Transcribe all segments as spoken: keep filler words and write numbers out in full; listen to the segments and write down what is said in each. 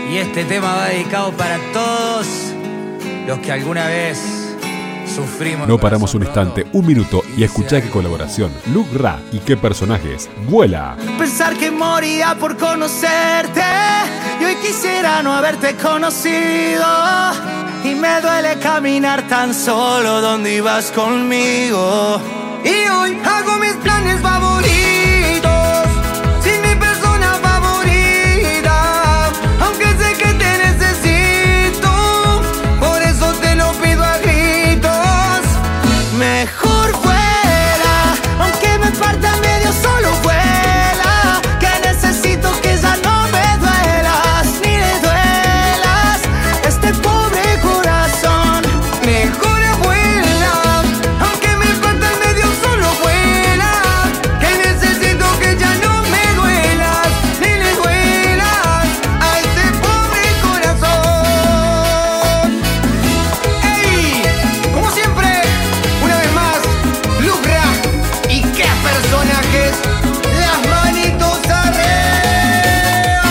Y este tema va dedicado para todos los que alguna vez sufrimos. No paramos un instante, un minuto y escuchá qué colaboración. Luke Ra y qué personajes. ¡Vuela! Pensar que moría por conocerte y hoy quisiera no haberte conocido. Y me duele caminar tan solo donde ibas conmigo. Y hoy hago mis planes favoritos sin mi persona favorita, aunque sé que te necesito, por eso te lo pido a gritos. Mejor vuela, aunque me parta medio, solo vuela, que necesito que ya no me duelas ni le duelas este pobre corazón. Mejor vuela, aunque me parta el medio, solo vuela, que necesito que ya no me duelas ni le duelas a este pobre corazón. ¡Ey! Como siempre, una vez más, Luke Ra y qué personajes. Las manitos arriba.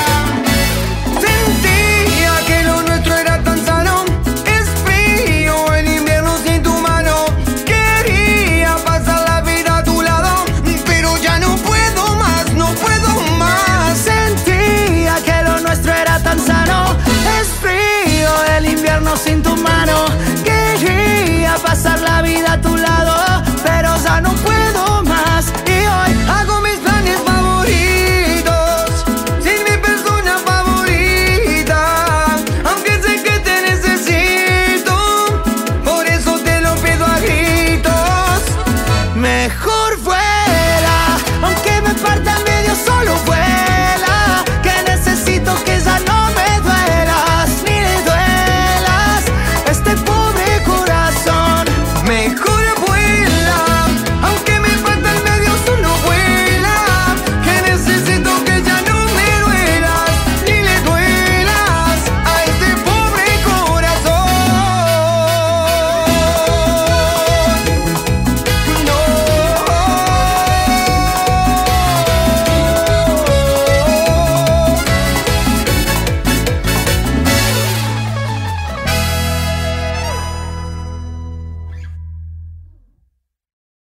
Sentía que lo nuestro era tan sano. Es frío el invierno sin tu mano. Quería pasar la vida a tu lado, pero ya no puedo más, no puedo más. Sentía que lo nuestro era tan sano. Es frío el invierno sin tu mano. Quería pasar la vida a tu